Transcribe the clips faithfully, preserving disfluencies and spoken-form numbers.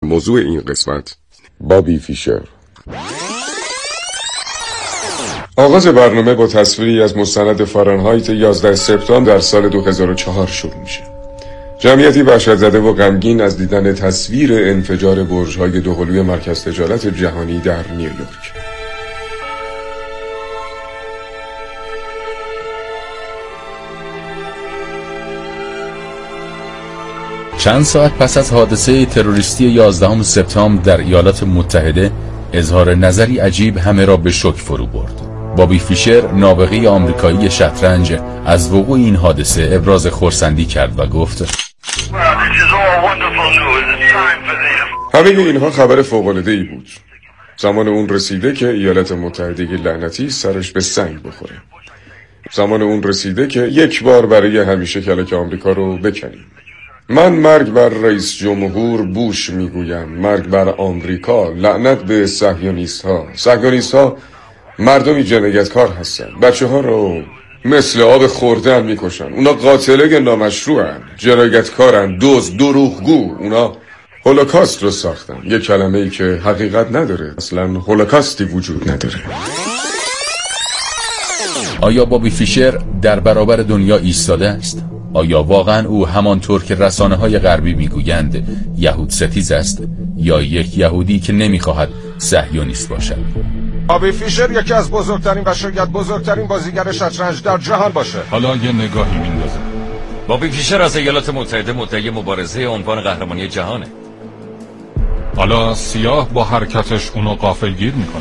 موضوع این قسمت بابی فیشر. آغاز برنامه با تصویری از مستند فارنهایت یازده سپتامبر در سال دو هزار و چهار شروع میشه. جمعیتی وحشت زده و غمگین از دیدن تصویر انفجار برج‌های دوقلوی مرکز تجارت جهانی در نیویورک. چند ساعت پس از حادثه تروریستی یازدهم سپتامبر در ایالات متحده، اظهار نظری عجیب همه را به شوک فرو برد. بابی فیشر، نابغه آمریکایی شطرنج، از وقوع این حادثه ابراز خرسندی کرد و گفت: همه اینها خبر فوق‌العاده‌ای بود. زمان اون رسیده که ایالات متحده لعنتی سرش به سنگ بخوره. زمان اون رسیده که یک بار برای همیشه کلک آمریکا رو بکنیم. من مرگ بر رئیس جمهور بوش میگویم، مرگ بر آمریکا، لعنت به صهیونیست ها. صهیونیست ها مردمی جنایتکار هستن، بچه ها رو مثل آب خوردن میکشن. اونا قاتله نامشروعن، جنایتکارن، دزد، دروغگو. اونا هولوکاست رو ساختن، یک کلمه ای که حقیقت نداره. اصلا هولوکاستی وجود نداره. آیا بابی فیشر در برابر دنیا ایستاده است؟ آیا واقعا او همانطور که رسانه‌های غربی میگویند یهود ستیز است، یا یک یهودی که نمیخواهد صهیونیست باشد؟ بابی فیشر یکی از بزرگترین و شاید بزرگترین بازیگر شطرنج در جهان باشه. حالا یه نگاهی میندازه. بابی فیشر از ایالات متحده مدعی مبارزه عنوان قهرمانی جهانه. حالا سیاه با حرکتش اونو غافلگیر میکنه.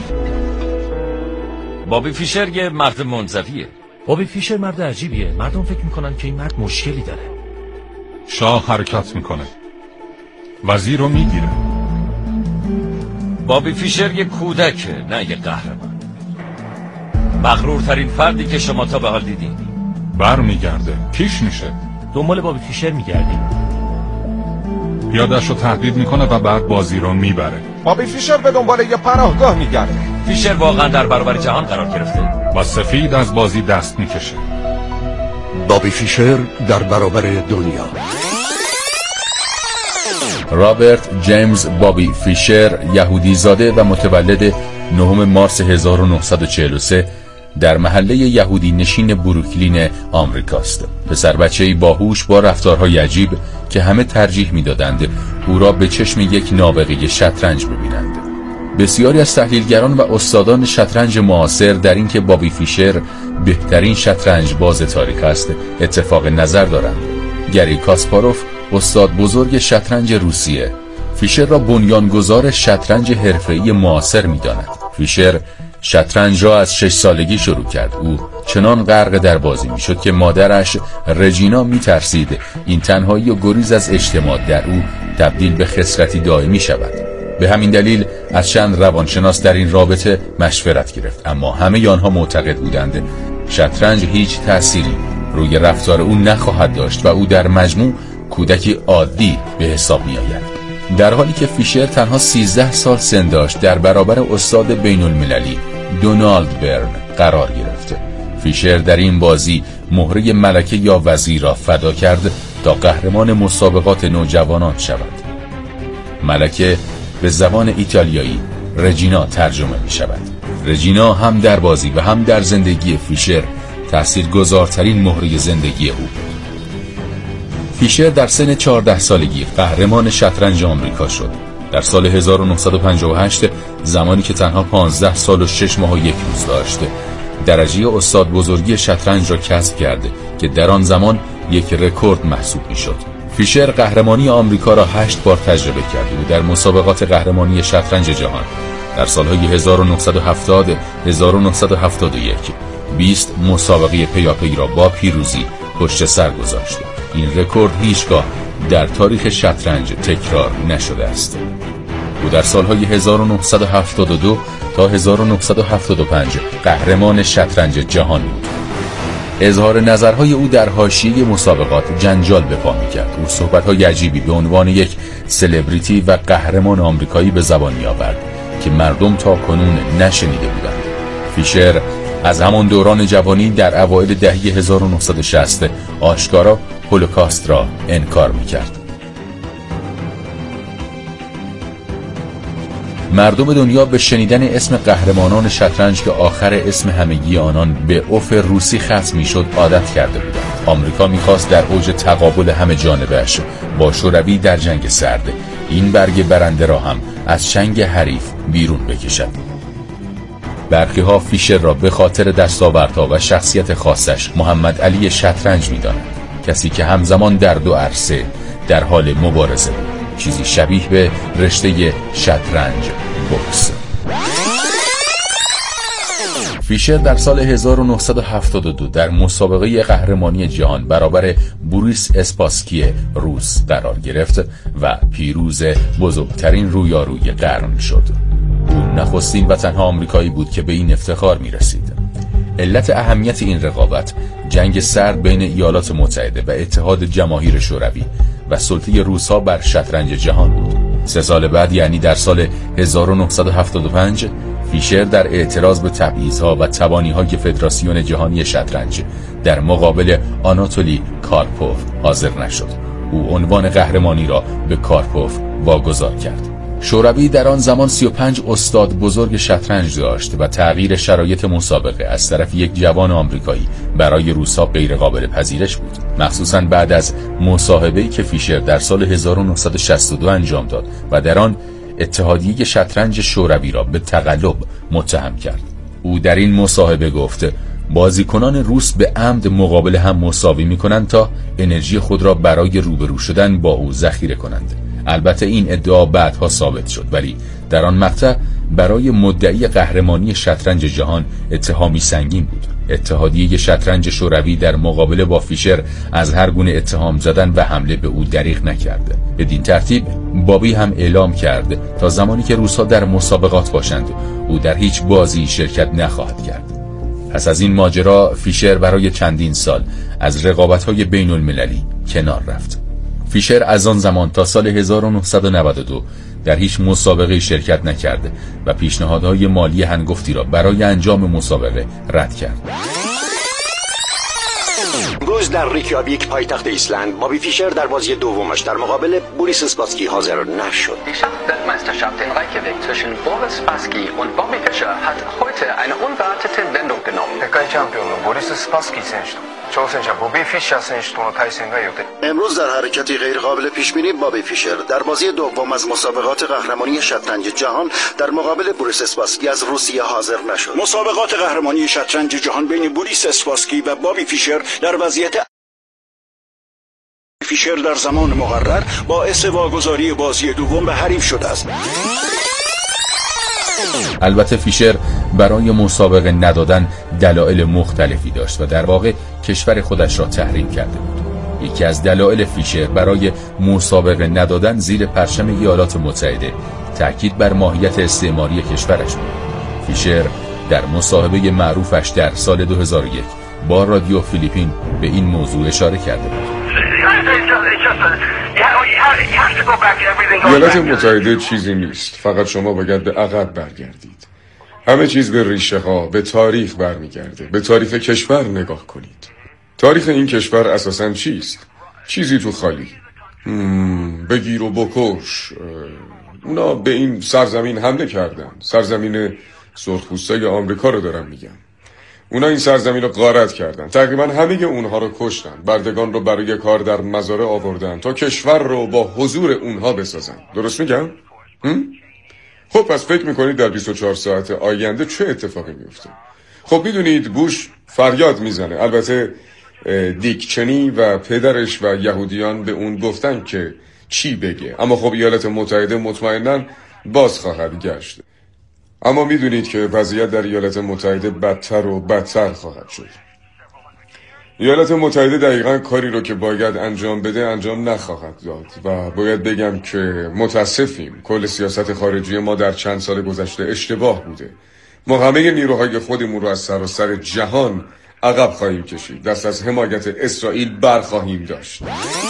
بابی فیشر یه مرد منزویه. بابی فیشر مرد عجیبیه. مردم فکر میکنن که این مرد مشکلی داره. شاه حرکت میکنه، وزیر رو میگیره. بابی فیشر یه کودکه، نه یه قهرمان. مغرورترین فردی که شما تا به حال دیدین. بر میگرده، پیش میشه. دنبال بابی فیشر میگردیم. پیاده‌شو تهدید میکنه و بعد بازی رو میبره. بابی فیشر به دنبال یه پناهگاه میگرده. فیشر واقعا در برابر جهان قرار گرفته و سفید از بازی دست میکشه. بابی فیشر در برابر دنیا. رابرت جیمز بابی فیشر، یهودی زاده و متولد نهم مارس هزار و نهصد و چهل و سه در محله یهودی نشین بروکلین آمریکاست. پسر بچه‌ای باهوش با رفتارهای عجیب که همه ترجیح میدادند او را به چشم یک نابغه شطرنج ببینند. بسیاری از تحلیلگران و استادان شطرنج معاصر در اینکه بابی فیشر بهترین شطرنج باز تاریخ است اتفاق نظر دارند. گری کاسپاروف، استاد بزرگ شطرنج روسیه، فیشر را بنیانگذار شطرنج حرفه‌ای معاصر می‌داند. فیشر شطرنج را از شش سالگی شروع کرد. او چنان غرق در بازی میشد که مادرش رجینا میترسید این تنهایی و گریز از اجتماع در او تبدیل به خسارتی دائمی شود. به همین دلیل از چند روانشناس در این رابطه مشورت گرفت، اما همه آنها معتقد بودند شطرنج هیچ تأثیری روی رفتار او نخواهد داشت و او در مجموع کودکی عادی به حساب می آید. در حالی که فیشر تنها سیزده سال سن داشت در برابر استاد بین المللی دونالد برن قرار گرفت. فیشر در این بازی مهره ملکه یا وزیر را فدا کرد تا قهرمان مسابقات نوجوانان شود. ملکه به زبان ایتالیایی رجینا ترجمه می شود. رجینا هم در بازی و هم در زندگی فیشر تاثیرگذارترین مهره زندگی او بود. فیشر در سن چهارده سالگی قهرمان شطرنج آمریکا شد. در سال هزار و نهصد و پنجاه و هشت، زمانی که تنها پانزده سال و شش ماه و یک روز داشت، درجه استاد بزرگی شطرنج را کسب کرد که در آن زمان یک رکورد محسوب می‌شد. فیشر قهرمانی آمریکا را هشت بار تجربه کرد و در مسابقات قهرمانی شطرنج جهان در سالهای هزار و نهصد و هفتاد، هزار و نهصد و هفتاد و یک بیست مسابقه پیاپی را با پیروزی پشت سر گذاشت. این رکورد هیچگاه در تاریخ شطرنج تکرار نشده است. او در سالهای هزار و نهصد و هفتاد و دو تا هزار و نهصد و هفتاد و پنج قهرمان شطرنج جهان بود. اظهار نظرهای او در حاشیه مسابقات جنجال به پا می‌کرد. او صحبت‌های عجیبی به عنوان یک سلبریتی و قهرمان آمریکایی به زبان می‌آورد که مردم تا کنون نشنیده بودند. فیشر از همان دوران جوانی در اوایل دهه هزار و نهصد و شصت آشکارا هولوکاست را انکار می‌کرد. مردم دنیا به شنیدن اسم قهرمانان شطرنج که آخر اسم همگی آنان به اوف روسی ختم میشد عادت کرده بودند. آمریکا میخواست در اوج تقابل همه جانبه‌اش با شوروی در جنگ سرد این برگ برنده را هم از چنگ حریف بیرون بکشد. برخی ها فیشر را به خاطر دستاوردها و شخصیت خاصش محمد علی شطرنج می‌دانند، کسی که همزمان در دو عرصه در حال مبارزه بود، چیزی شبیه به رشته شطرنج بوکس. فیشر در سال هزار و نهصد و هفتاد و دو در مسابقه قهرمانی جهان برابر بوریس اسپاسکی روس قرار گرفت و پیروز بزرگترین رویاروی قرن شد. او نخستین و تنها آمریکایی بود که به این افتخار می رسید. علت اهمیت این رقابت جنگ سرد بین ایالات متحده و اتحاد جماهیر شوروی و سلطه روس‌ها بر شطرنج جهان بود. سه سال بعد، یعنی در سال هزار و نهصد و هفتاد و پنج، فیشر در اعتراض به تبعیض‌ها و تبانی‌های فدراسیون جهانی شطرنج در مقابل آناتولی کارپوف حاضر نشد. او عنوان قهرمانی را به کارپوف واگذار کرد. شوروی در آن زمان سی و پنج استاد بزرگ شطرنج داشت و تغییر شرایط مسابقه از طرف یک جوان آمریکایی برای روس‌ها غیر قابل پذیرش بود، مخصوصاً بعد از مصاحبه‌ای که فیشر در سال هزار و نهصد و شصت و دو انجام داد و در آن اتحادیه شطرنج شوروی را به تقلب متهم کرد. او در این مصاحبه گفت بازیکنان روس به عمد مقابل هم مساوی می‌کنند تا انرژی خود را برای روبرو شدن با او ذخیره کنند. البته این ادعا بعدها ثابت شد، ولی در آن مقطع برای مدعی قهرمانی شطرنج جهان اتهامی سنگین بود. اتحادیه شطرنج شوروی در مقابله با فیشر از هر گونه اتهام زدن و حمله به او دریغ نکرد. بدین ترتیب بابی هم اعلام کرد تا زمانی که روس‌ها در مسابقات باشند او در هیچ بازی شرکت نخواهد کرد. پس از این ماجرا فیشر برای چندین سال از رقابت‌های بین المللی کنار رفت. فیشر از آن زمان تا سال هزار و نهصد و نود و دو در هیچ مسابقه شرکت نکرد و پیشنهادهای مالی هنگفتی را برای انجام مسابقه رد کرد. امروز در ریکیاویک پایتخت ایسلند بابی فیشر در بازی دومش در مقابل بوریس اسپاسکی حاضر نشد. Die Schachweltmeisterschaft in Reykjavik zwischen Boris Spassky und Bobby Fischer hat heute eine unerwartete Wendung genommen. 世界チャンピオンのボリス・スパスキー選手と挑戦者ボビー・フィッシャー選手との対戦が予定。 امروز در حرکتی غیرقابل پیش بینی بابی فیشر در بازی دوم از مسابقات قهرمانی شطرنج جهان در مقابل بوریس اسپاسکی از روسیه حاضر نشد. مسابقات قهرمانی شطرنج جهان بین بوریس اسپاسکی و بابی فیشر در وضعیت فیشر در زمان مقرر باعث واگذاری بازی دوم به حریف شده است. البته فیشر برای مسابقه ندادن دلایل مختلفی داشت و در واقع کشور خودش را تحریم کرده بود. یکی از دلایل فیشر برای مسابقه ندادن زیر پرچم ایالات متحده تأکید بر ماهیت استعماری کشورش بود. فیشر در مصاحبه معروفش در سال دو هزار و یک با رادیو فیلیپین به این موضوع اشاره کرده بود. ایالات متحده چیزی نیست، فقط شما باید به عقب برگردید. همه چیز به ریشه ها، به تاریخ برمیگرده. به تاریخ کشور نگاه کنید. تاریخ این کشور اساساً چیست؟ چیزی تو خالی. بگیر و بکش. اونا به این سرزمین حمله کردن. سرزمین سرخپوستای آمریکا رو دارم میگم. اونا این سرزمین رو غارت کردن. تقریبا همه اونها رو کشتن. بردگان رو برای کار در مزارع آوردن تا کشور رو با حضور اونها بسازن. درست میگم؟ خب پس فکر میکنید در بیست و چهار ساعت آینده چه اتفاقی میفته؟ خب میدونید بوش فریاد میزنه. البته دیک چنی و پدرش و یهودیان به اون گفتن که چی بگه، اما خب ایالات متحده مطمئناً باز خواهد گشت. اما میدونید که وضعیت در ایالات متحده بدتر و بدتر خواهد شد. ایالات متحده دقیقاً کاری رو که باید انجام بده انجام نخواهد داد و باید بگم که متاسفیم. کل سیاست خارجی ما در چند سال گذشته اشتباه بوده. ما همه نیروهای خودمون رو از سراسر جهان عقب خواهیم کشید. دست از حمایت اسرائیل برخواهیم داشت.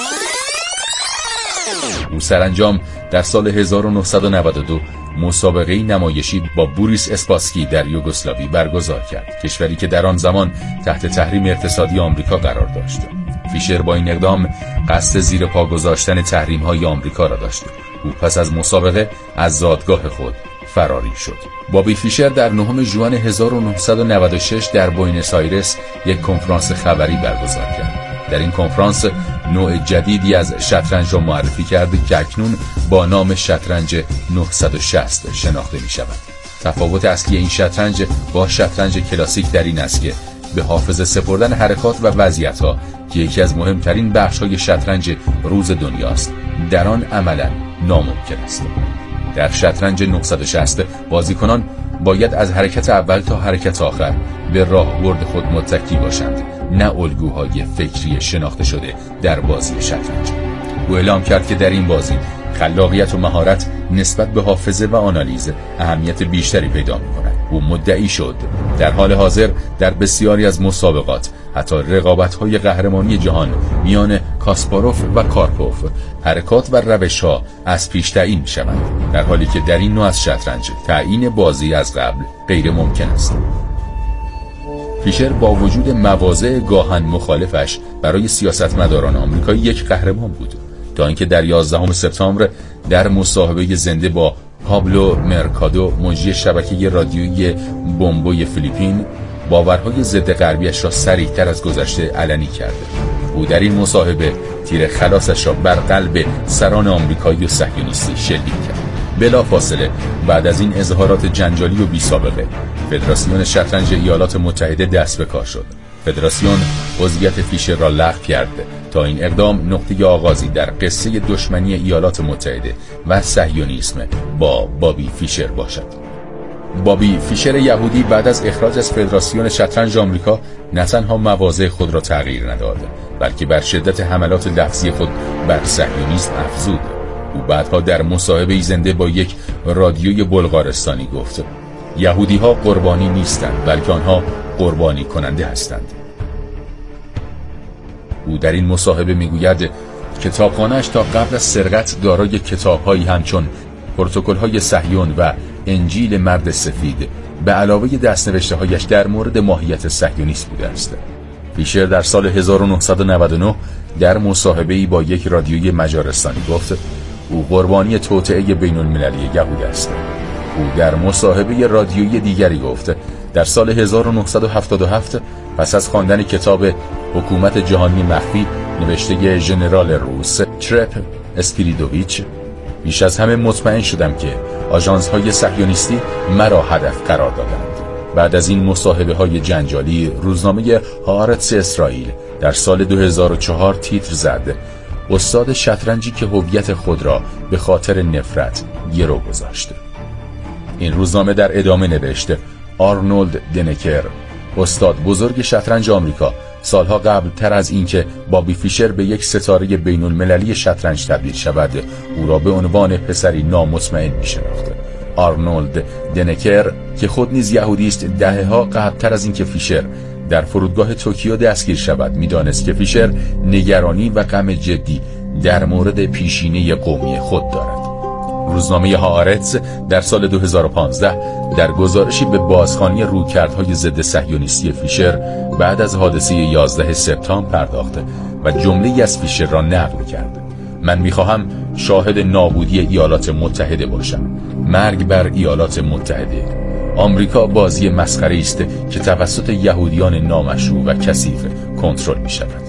او سرانجام در سال هزار و نهصد و نود و دو مسابقه نمایشی با بوریس اسپاسکی در یوگسلاوی برگزار کرد، کشوری که در آن زمان تحت تحریم اقتصادی آمریکا قرار داشت. فیشر با این اقدام قصد زیر پا گذاشتن تحریم‌های آمریکا را داشت. او پس از مسابقه از زادگاه خود فراری شد. بابی فیشر در نهم ژوئن هزار و نهصد و نود و شش در بوینس آیرس یک کنفرانس خبری برگزار کرد. در این کنفرانس نوع جدیدی از شطرنج را معرفی کرد که اکنون با نام شطرنج نهصد و شصت شناخته می شود. تفاوت اصلی این شطرنج با شطرنج کلاسیک در این است که به حافظه سپردن حرکات و وضعیت‌ها که یکی از مهمترین بخش‌های شطرنج روز دنیاست، در آن عملاً ناممکن است. در شطرنج نهصد و شصت بازیکنان باید از حرکت اول تا حرکت آخر به راهبرد خود متکی باشند، نه الگوهای فکری شناخته شده در بازی شطرنج. او اعلام کرد که در این بازی خلاقیت و مهارت نسبت به حافظه و آنالیز اهمیت بیشتری پیدا می‌کند. او مدعی شد در حال حاضر در بسیاری از مسابقات، حتی رقابت‌های قهرمانی جهان میان کاسپاروف و کارپوف، حرکات و روش‌ها از پیش تعیین می‌شوند، در حالی که در این نوع از شطرنج تعیین بازی از قبل غیر ممکن است. فیشر با وجود مواضع گاهن مخالفش برای سیاستمداران آمریکایی یک قهرمان بود، تا اینکه در یازدهم سپتامبر در مصاحبه زنده با پابلو مرکادو، مجری شبکه رادیویی بومبوی فیلیپین، باورهای ضد غربیش را صریح‌تر از گذشته علنی کرد. او در این مصاحبه تیر خلاصش را بر قلب سران آمریکایی و صهیونیستی شلیک کرد. بلافاصله بعد از این اظهارات جنجالی و بی‌سابقه، فدراسیون شطرنج ایالات متحده دست به کار شد. فدراسیون عضویت فیشر را لغو کرد تا این اقدام نقطه آغازی در قصه دشمنی ایالات متحده و صهیونیسم با بابی فیشر باشد. بابی فیشر یهودی بعد از اخراج از فدراسیون شطرنج آمریکا نه تنها مواضع خود را تغییر نداد، بلکه بر شدت حملات لفظی خود بر صهیونیسم افزود. او بعدها در مصاحبه‌ای زنده با یک رادیوی بلغارستانی گفت: یهودی‌ها قربانی نیستند، بلکه آنها قربانی کننده هستند. او در این مصاحبه میگوید کتابخانه‌اش تا قبل از سرقت دارای کتاب‌هایی همچون پروتکل‌های صهیون و انجیل مرد سفید به علاوه دست‌نوشته‌هایش در مورد ماهیت صهیونیسم بوده است. فیشر در سال هزار و نهصد و نود و نه در مصاحبه‌ای با یک رادیوی مجارستانی گفت او قربانی توطئه بین‌المللی یهود است. او در مصاحبه رادیویی دیگری گفت در سال هزار و نهصد و هفتاد و هفت پس از خواندن کتاب حکومت جهانی مخفی نوشته ژنرال روس ترپ اسپیریدوویچ، بیش از همه مطمئن شدم که آژانس‌های صهیونیستی مرا هدف قرار دادند. بعد از این مصاحبه های جنجالی، روزنامه هآرتس اسرائیل در سال دو هزار و چهار تیتر زد استاد شطرنجی که هویت خود را به خاطر نفرت گرو گذاشت. این روزنامه در ادامه نوشت آرنولد دنکر، استاد بزرگ شطرنج آمریکا، سالها قبل تر از اینکه بابی فیشر به یک ستاره بین المللی شطرنج تبدیل شود، او را به عنوان پسری نامطمئن می‌شناخت. آرنولد دنکر که خود نیز یهودی است، دهه‌ها قبل تر از اینکه فیشر در فرودگاه توکیو دستگیر شود می‌دانست که فیشر نگرانی و غم جدی در مورد پیشینه قومی خود دارد. روزنامه هآرتس در سال دو هزار و پانزده در گزارشی به بازخوانی رویکردهای ضد صهیونیستی فیشر بعد از حادثه یازده سپتامبر پرداخت و جمله‌ای از فیشر را نقل کرد: من می‌خواهم شاهد نابودی ایالات متحده باشم. مرگ بر ایالات متحده. آمریکا بازی مسخره است که توسط یهودیان نامشروع و کثیف کنترل می‌شود.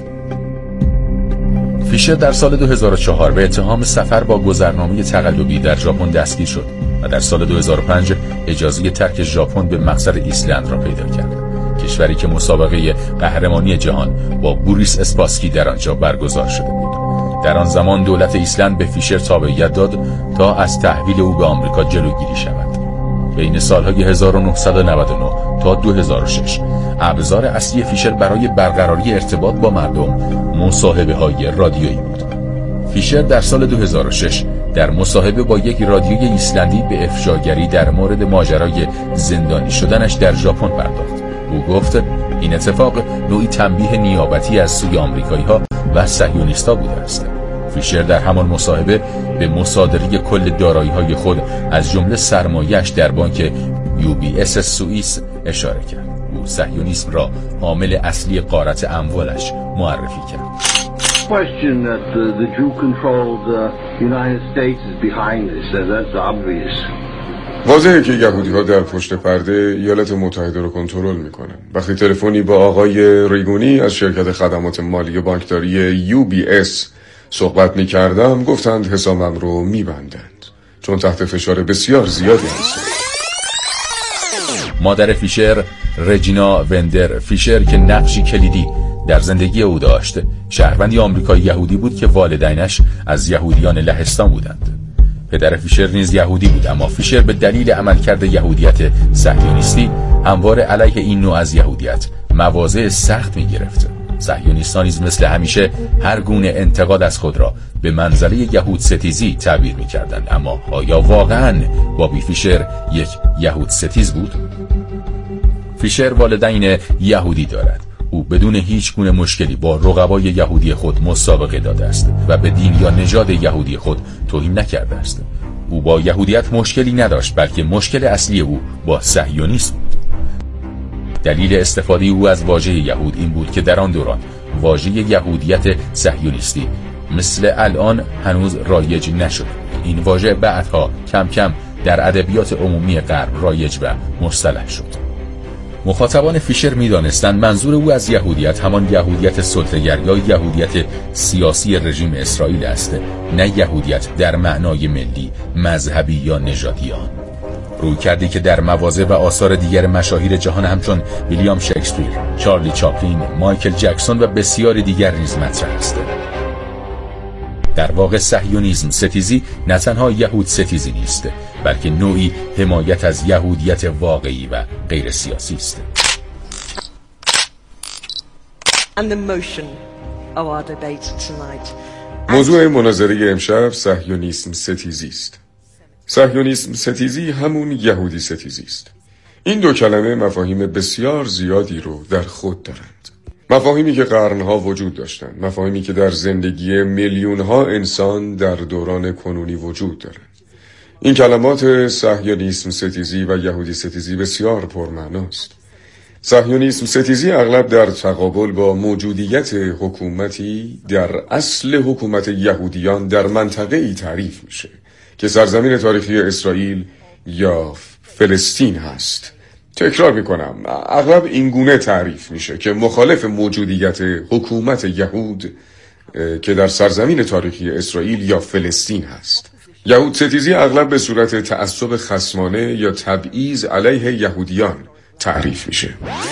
فیشر در سال دو هزار و چهار به اتهام سفر با گذرنامه تقلبی در ژاپن دستگیر شد و در سال دو هزار و پنج اجازه ترک ژاپن به مقصد ایسلند را پیدا کرد، کشوری که مسابقه قهرمانی جهان با بوریس اسپاسکی در آنجا برگزار شده بود. در آن زمان دولت ایسلند به فیشر تابعیت داد تا از تحویل او به آمریکا جلوگیری شود. بین سالهای هزار و نهصد و نود و نه تا دو هزار و شش ابزار اصلی فیشر برای برقراری ارتباط با مردم مصاحبه‌های رادیویی بود. فیشر در سال دو هزار و شش در مصاحبه با یک رادیوی ایسلندی به افشاگری در مورد ماجرای زندانی شدنش در ژاپن پرداخت. او گفت این اتفاق نوعی تنبیه نیابتی از سوی آمریکایی‌ها و صهیونیست‌ها بوده است. فیشر در همان مصاحبه به مصادره کل دارایی‌های خود از جمله سرمایه‌اش در بانک یو بی اس سوئیس اشاره کرد. او صهیونیسم را عامل اصلی غارت اموالش معرفی کرد. Question that the, the Jew-controlled uh, United States is behind this. Uh, that's obvious. واضحه که یهودی‌ها در پشت پرده ایالات متحده رو کنترل میکنن. وقتی تلفنی با آقای ریگونی از شرکت خدمات مالی بانکداری یو بی اس صحبت میکردم، گفتند حسابم رو میبندند چون تحت فشار بسیار زیادی هستند. مادر فیشر، رجینا وندر فیشر، که نقشی کلیدی در زندگی او داشت، شهروندی آمریکایی یهودی بود که والدینش از یهودیان لهستان بودند. پدر فیشر نیز یهودی بود، اما فیشر به دلیل عملکرد یهودیت صهیونیستی همواره علیه این نوع از یهودیت مواضع سخت می گرفت. صهیونیستان نیز مثل همیشه هر گونه انتقاد از خود را به منزله یهود ستیزی تعبیر می کردند. اما آیا واقعاً بابی فیشر یک یهود ستیز بود؟ فیشر والدین یهودی دارد. او بدون هیچ گونه مشکلی با رقبای یهودی خود مسابقه داده است و به دین یا نژاد یهودی خود توهین نکرده است. او با یهودیت مشکلی نداشت، بلکه مشکل اصلی او با صهیونیسم بود. دلیل استفاده او از واژه یهود این بود که در آن دوران واژه یهودیت صهیونیستی مثل الان هنوز رایج نشده. این واژه بعدها کم کم در ادبیات عمومی غرب رایج و مصطلح شد. مخاطبان فیشر می‌دانستند منظور او از یهودیت همان یهودیت سلطه‌گر یا یهودیت سیاسی رژیم اسرائیل است، نه یهودیت در معنای ملی، مذهبی یا نژادی آن. روی کردی که در مواضع و آثار دیگر مشاهیر جهان همچون ویلیام شکسپیر، چارلی چاپلین، مایکل جکسون و بسیاری دیگر نیز مطرح است. در واقع صهیونیسم ستیزی نه تنها یهود ستیزی نیست، بلکه نوعی حمایت از یهودیت واقعی و غیر سیاسی است. موضوع مناظره امشب صهیونیسم ستیزی است. صهیونیسم ستیزی همون یهودی ستیزی است. این دو کلمه مفاهیم بسیار زیادی رو در خود دارند. مفاهیمی که قرنها وجود داشتند، مفاهیمی که در زندگی میلیونها انسان در دوران کنونی وجود دارند. این کلمات صهیونیسم ستیزی و یهودی ستیزی بسیار پرمعناست. صهیونیسم ستیزی اغلب در تقابل با موجودیت حکومتی در اصل حکومت یهودیان در منطقه‌ای تعریف میشه که سرزمین تاریخی اسرائیل یا فلسطین هست. تکرار میکنم، اغلب این گونه تعریف میشه که مخالف موجودیت حکومت یهود که در سرزمین تاریخی اسرائیل یا فلسطین هست. یهود ستیزی اغلب به صورت تعصب خصمانه یا تبعیض علیه یهودیان تعریف میشه.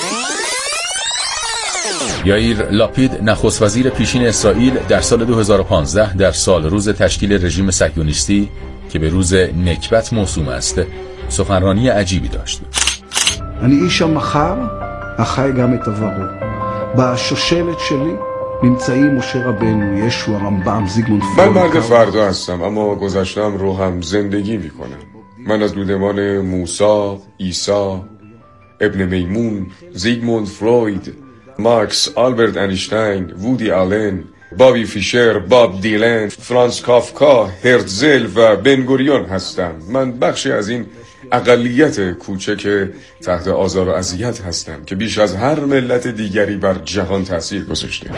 یائیر لاپید، نخست وزیر پیشین اسرائیل، در سال دو هزار و پانزده در سال روز تشکیل رژیم صهیونیستی که به روز نکبت موسوم است، سخنرانی عجیبی داشت. אני איש המחר, החי גם את עברו. בשושלת שלי נמצאים משה רבנו, ישו, הרמב"ם, זיגמונד פרויד. من مرد فردا هستم اما گذشتم رو هم زندگی میکنم. من از دودمان موسی، عیسی، ابن میمون، زیگموند فروید، مارکس، آلبرت انیشتین، وودی آلن، بابی فیشر، باب دیلن، فرانس کافکا، هرتزل و بنگوریون هستم. من بخشی از این اقلیت کوچک تحت آزار و اذیت هستم که بیش از هر ملت دیگری بر جهان تأثیر گذاشته.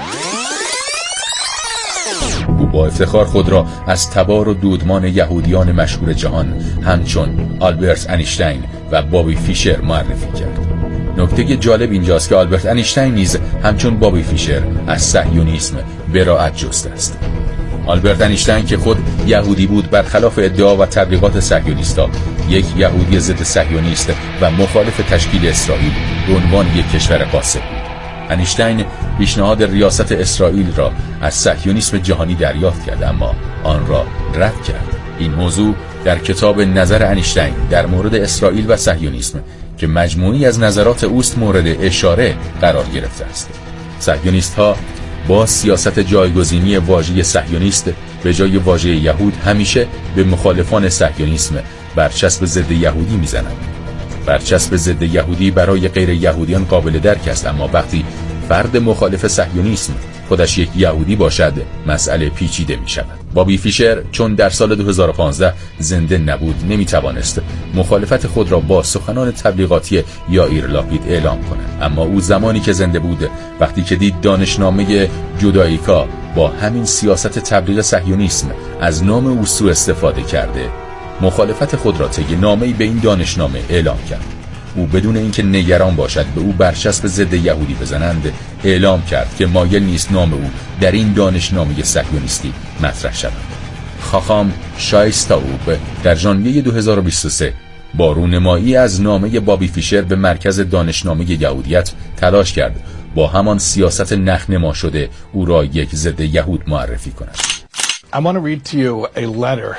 او با افتخار خود را از تبار و دودمان یهودیان مشهور جهان همچون آلبرت انیشتین و بابی فیشر معرفی کرد. نکته جالب اینجاست که آلبرت انیشتین نیز همچون بابی فیشر از صهیونیسم براءت جسته است. آلبرت انیشتین که خود یهودی بود، برخلاف ادعا و تبلیغات صهیونیست‌ها یک یهودی ضد صهیونیست و مخالف تشکیل اسرائیل به عنوان یک کشور غاصب بود. انیشتین پیشنهاد ریاست اسرائیل را از صهیونیسم جهانی دریافت کرد، اما آن را رد کرد. این موضوع در کتاب نظر انیشتین در مورد اسرائیل و صهیونیسم که مجموعی از نظرات اوست مورد اشاره قرار گرفته است. صهیونیست‌ها با سیاست جایگزینی واژه صهیونیست به جای واژه یهود همیشه به مخالفان صهیونیسم برچسب ضد یهودی میزنند. برچسب ضد یهودی برای غیر یهودیان قابل درک است، اما وقتی فرد مخالف صهیونیسم خودش یک یهودی باشد مسئله پیچیده می شود. بابی فیشر چون در سال دو هزار و پانزده زنده نبود نمی توانست مخالفت خود را با سخنان تبلیغاتی یائیر لاپید اعلام کند، اما او زمانی که زنده بود، وقتی که دید دانشنامه جودائیکا با همین سیاست تبلیغ صهیونیسم از نام او سوء استفاده کرده، مخالفت خود را طی نامه‌ای به این دانشنامه اعلام کرد. او بدون اینکه نگران باشد به او برچسب ضد یهودی بزنند اعلام کرد که مایل نیست نام او در این دانشنامه صهیونیستی مطرح شود. خاخام شایستاوب در ژانویه دو هزار و بیست و سه با رونمایی از نامه بابی فیشر به مرکز دانشنامه یهودیت تلاش کرد با همان سیاست نخنما شده او را یک ضد یهود معرفی کند. I want to read to you a letter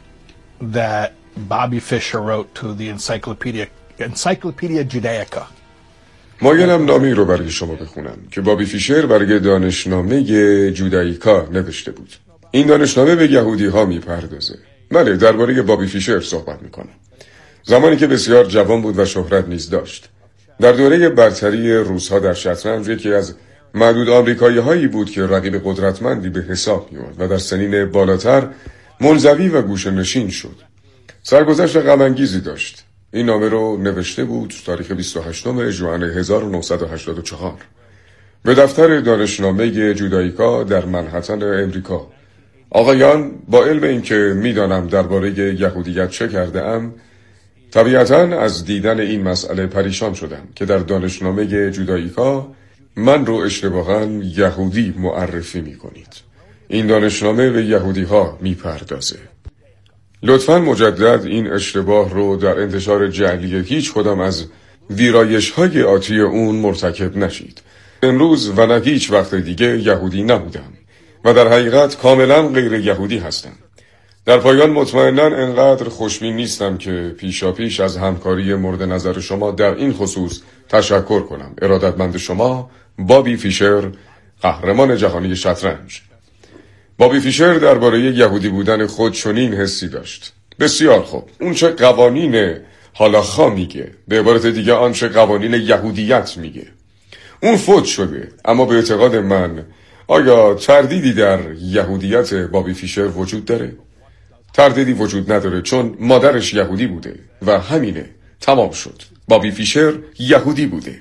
that Bobby Fischer wrote to the Encyclopedia Encyclopedia Judaica. مایلم نامی رو برای شما بخونم که بابی فیشر برای دانشنامه جودایکا نوشته بود. این دانشنامه به یهودی ها میپردازه. بله، درباره بابی فیشر صحبت میکنم. زمانی که بسیار جوان بود و شهرت نیز داشت. در دوره برتری روس‌ها در شطرنج یکی از معدود آمریکایی هایی بود که رقیب قدرتمندی به حساب می‌آمد و در سنین بالاتر منزوی و گوشه‌نشین شد. سرگذشت غم‌انگیزی داشت. این نامه رو نوشته بود تاریخ بیست و هشتم ژوئن هزار و نهصد و هشتاد و چهار به دفتر دانشنامه جودایکا در منهتن امریکا. آقایان، با علم اینکه میدانم درباره یهودیت چه کرده ام، طبیعتاً از دیدن این مسئله پریشان شدم که در دانشنامه جودایکا من رو اشتباهاً یهودی معرفی می کنید. این دانشنامه به یهودی ها می پردازه. لطفاً مجدد این اشتباه رو در انتشار جعلی هیچ کدام از ویرایش های آتی اون مرتکب نشید. امروز و نه هیچ وقت دیگه یهودی نبودم و در حقیقت کاملاً غیر یهودی هستم. در پایان مطمئناً انقدر خوشبین نیستم که پیشا پیش از همکاری مورد نظر شما در این خصوص تشکر کنم. ارادتمند شما، بابی فیشر، قهرمان جهانی شطرنج. بابی فیشر درباره یهودی بودن خود چنین حسی داشت. بسیار خوب، اون چه قوانین هالاخا میگه، به عبارت دیگه آن چه قوانین یهودیت میگه. اون فوت شده، اما به اعتقاد من آیا تردیدی در یهودیت بابی فیشر وجود داره؟ تردیدی وجود نداره، چون مادرش یهودی بوده و همینه، تمام شد. بابی فیشر یهودی بوده.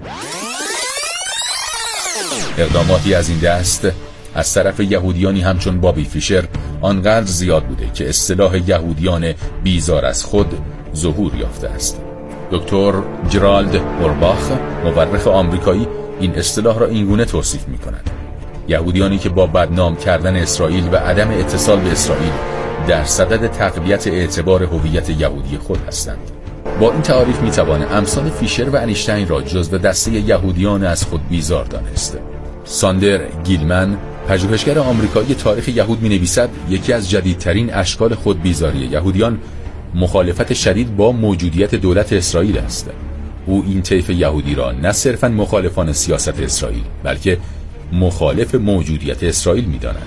اقداماتی از این دست از طرف یهودیانی همچون بابی فیشر آنقدر زیاد بوده که اصطلاح یهودیان بیزار از خود ظهور یافته است. دکتر جرالد اورباخ، مورخ آمریکایی، این اصطلاح را اینگونه توصیف می کند: یهودیانی که با بدنام کردن اسرائیل و عدم اتصال به اسرائیل در صدد تقویت اعتبار هویت یهودی خود هستند. با این تعاریف می توانه امثال فیشر و انیشتین را جزو دسته یهودیان از خود بیزار دانست. ساندر گیلمن، پژوهشگر آمریکایی تاریخ یهود، می نویسد یکی از جدیدترین اشکال خودبیزاری یهودیان مخالفت شدید با موجودیت دولت اسرائیل است. او این طیف یهودی را نه صرفاً مخالفان سیاست اسرائیل بلکه مخالف موجودیت اسرائیل می داند.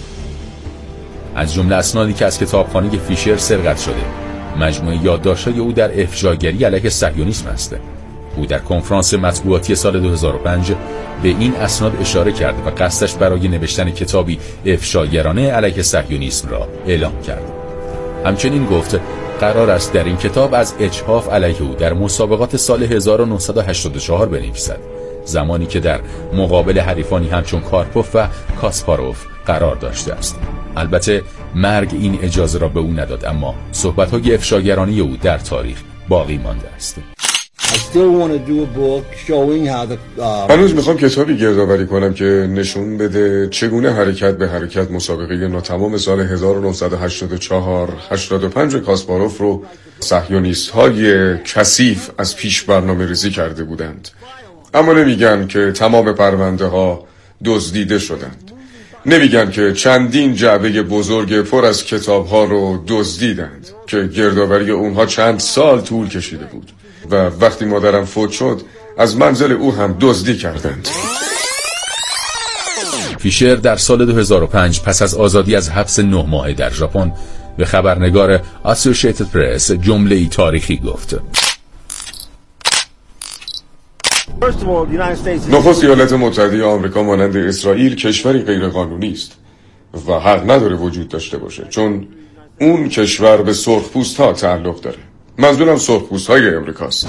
از جمله اسنادی که از کتابخانه فیشر سرقت شده مجموعه یادداشت‌های او در افشاگری علیه صهیونیسم است. او در کنفرانس مطبوعاتی سال دو هزار و پنج به این اسناد اشاره کرد و قصدش برای نوشتن کتابی افشاگرانه علیه صهیونیسم را اعلام کرد. همچنین گفت قرار است در این کتاب از اجحاف علیه او در مسابقات سال هزار و نهصد و هشتاد و چهار بنویسد، زمانی که در مقابل حریفانی همچون کارپوف و کاسپاروف قرار داشته است. البته مرگ این اجازه را به او نداد، اما صحبت‌های افشاگرانی او در تاریخ باقی مانده است. هنوز میخوام کتابی گردآوری کنم که نشون بده چگونه حرکت به حرکت مسابقه ناتمام سال هزار و نهصد و هشتاد و چهار هشتاد و پنج کاسپاروف رو صهیونیست‌های کثیف از پیش برنامه ریزی کرده بودند. اما نمیگن که تمام پرونده ها دزدیده شدند. نمیگن که چندین جعبه بزرگ پر از کتاب ها رو دزدیدند که گردآوری اونها چند سال طول کشیده بود و وقتی مادرم فوت شد از منزل او هم دزدی کردند. فیشر در سال دو هزار و پنج پس از آزادی از حبس نه ماهه در ژاپن به خبرنگار اسوسییتد پرس جمله‌ای تاریخی گفت: نخست ایالات متحده آمریکا مانند اسرائیل کشوری غیرقانونی است و حق نداره وجود داشته باشه، چون اون کشور به سرخپوست ها تعلق داره. منظورم سرخپوست های امریکاست.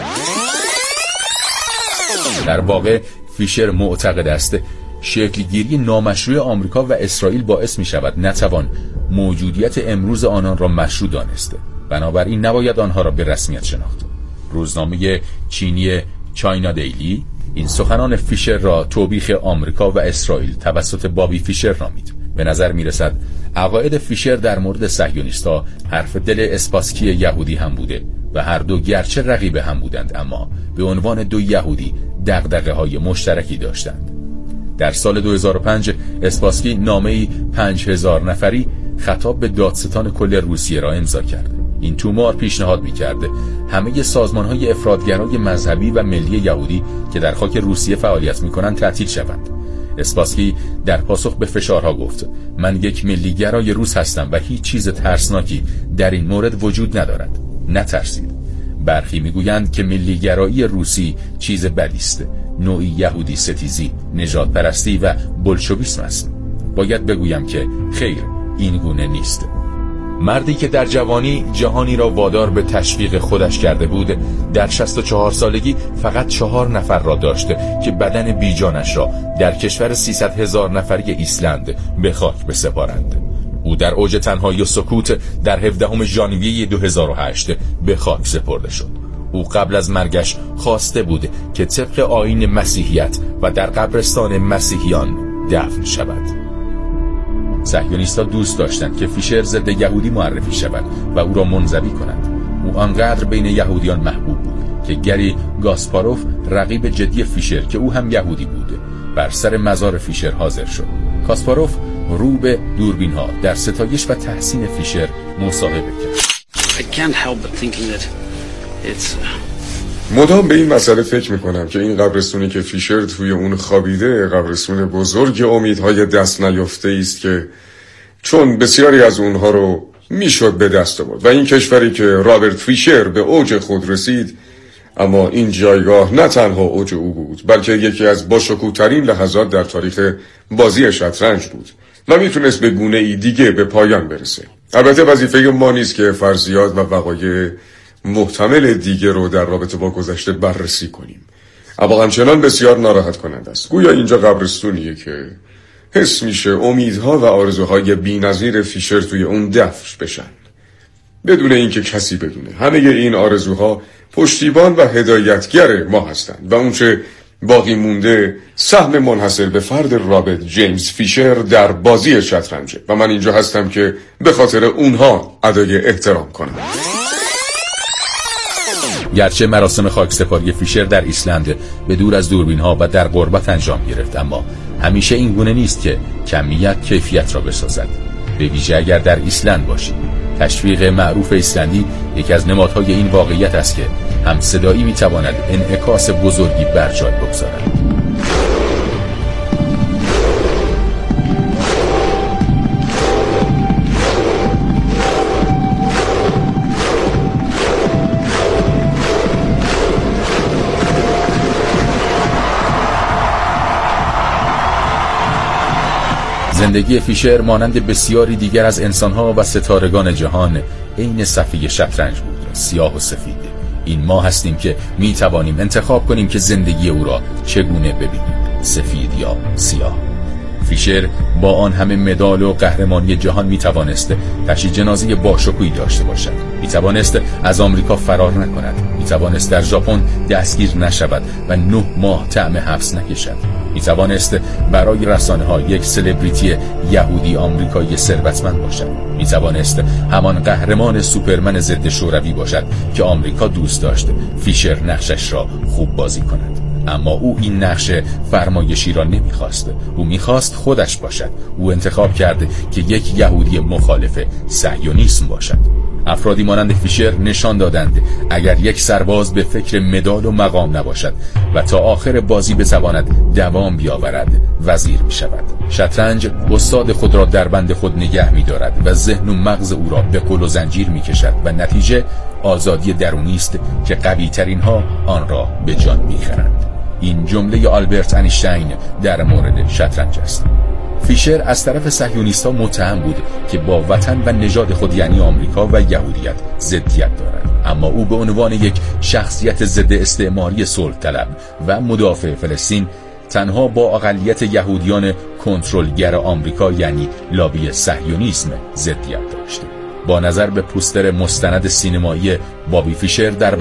در واقع فیشر معتقد است شکلگیری نامشروع آمریکا و اسرائیل باعث می شود نتوان موجودیت امروز آنان را مشروع دانسته بنابراین نباید آنها را به رسمیت شناخت. روزنامه چینی چاینا دیلی این سخنان فیشر را توبیخ آمریکا و اسرائیل توسط بابی فیشر نامید. به نظر می رسد عقاید فیشر در مورد صهیونیست‌ها حرف دل اسپاسکی یهودی هم بوده و هر دو گرچه رقیب هم بودند اما به عنوان دو یهودی دغدغه‌های مشترکی داشتند. در سال دو هزار و پنج اسپاسکی نامه‌ای پنج هزار نفری خطاب به دادستان کل روسیه را امضا کرد. این تومار پیشنهاد می‌کرد همه سازمان‌های افراطگرای مذهبی و ملی یهودی که در خاک روسیه فعالیت می‌کنند تعطیل شوند. اسپاسکی در پاسخ به فشارها گفت: من یک ملیگرای روس هستم و هیچ چیز ترسناکی در این مورد وجود ندارد. نترسید. برخی میگویند که ملیگرایی روسی چیز بدی است، نوعی یهودی ستیزی، نژاد پرستی و بولشویسم است. باید بگویم که خیر، این گونه نیست. مردی که در جوانی جهانی را وادار به تشویق خودش کرده بود، در شصت و چهار سالگی فقط چهار نفر را داشته که بدن بیجانش را در کشور سیصد هزار نفری ایسلند به خاک بسپارند. او در اوج تنهایی و سکوت در هفدهم ژانویه دو هزار و هشت به خاک سپرده شد. او قبل از مرگش خواسته بود که طبق آیین مسیحیت و در قبرستان مسیحیان دفن شود. صهیونیست‌ها دوست داشتند که فیشر ضد یهودی معرفی شود و او را منزوی کنند. او آنقدر بین یهودیان محبوب بود که گری گاسپاروف، رقیب جدی فیشر که او هم یهودی بود، بر سر مزار فیشر حاضر شد. کاسپاروف رو به دوربین‌ها در ستایش و تحسین فیشر مصاحبه کرد. I can't help but thinking that it's مدام به این مسئله فکر میکنم که این قبرستونی که فیشر توی اون خوابیده قبرستون بزرگ امیدهای دست نیافته است که چون بسیاری از اونها رو میشد به دست آورد و این کشوری که رابرت فیشر به اوج خود رسید، اما این جایگاه نه تنها اوج او بود بلکه یکی از باشکوه‌ترین لحظات در تاریخ بازی شطرنج بود و میتونست به گونه ای دیگه به پایان برسه. البته وظیفه ما نیست که فرضیات و وقایع محتمل دیگه رو در رابطه با گذشته بررسی کنیم، اما همچنان بسیار ناراحت کننده است. گویا اینجا قبرستونیه که حس میشه امیدها و آرزوهای بی‌نظیر فیشر توی اون دفن بشن بدون اینکه کسی بدونه. همه این آرزوها پشتیبان و هدایتگر ما هستند و اونچه باقی مونده سهم منحصر به فرد رابرت جیمز فیشر در بازی شطرنجه و من اینجا هستم که به خاطر اونها ادای احترام کنم. گرچه مراسم خاکسپاری فیشر در ایسلند به دور از دوربین‌ها و در غربت انجام گرفت، اما همیشه این گونه نیست که کمیت کیفیت را بسازد، به ویژه اگر در ایسلند باشید. تشویق معروف ایسلندی یکی از نمادهای این واقعیت است که همصدایی میتواند انعکاس بزرگی بر جای بگذارد. زندگی فیشر مانند بسیاری دیگر از انسانها و ستارگان جهان عین صفحه شطرنج بود، سیاه و سفید. این ما هستیم که می توانیم انتخاب کنیم که زندگی او را چگونه ببینیم، سفید یا سیاه. فیشر با آن همه مدال و قهرمانی جهان می توانست تشییع جنازه باشکوهی داشته باشد، می توانست از آمریکا فرار نکند، می توانست در ژاپن دستگیر نشود و نه ماه طعم حبس نکشد، می توانست برای رسانه ها یک سلبریتی یهودی آمریکایی ثروتمند باشد، می توانست همان قهرمان سوپرمن ضد شوروی باشد که آمریکا دوست داشت فیشر نقشش را خوب بازی کند. اما او این نقش فرمایشی را نمیخواست. او میخواست خودش باشد. او انتخاب کرده که یک یهودی مخالف صهیونیسم باشد. افرادی مانند فیشر نشان دادند اگر یک سرباز به فکر مدال و مقام نباشد و تا آخر بازی بتواند دوام بیاورد، وزیر می شود. شطرنج استاد خود را در بند خود نگه می دارد و ذهن و مغز او را به قل و زنجیر می کشد و نتیجه آزادی درونی است که قوی ترین ها آن را به جان می خرند. این جمله آلبرت اینشتین در مورد شطرنج است. فیشر از طرف صهیونیست‌ها متهم بود که با وطن و نژاد خود یعنی آمریکا و یهودیت ضدیت دارد، اما او به عنوان یک شخصیت ضد استعماری صلح طلب و مدافع فلسطین تنها با اقلیت یهودیان کنترلگر آمریکا یعنی لابی صهیونیسم ضدیت داشت. با نظر به پوستر مستند سینمایی بابی فیشر در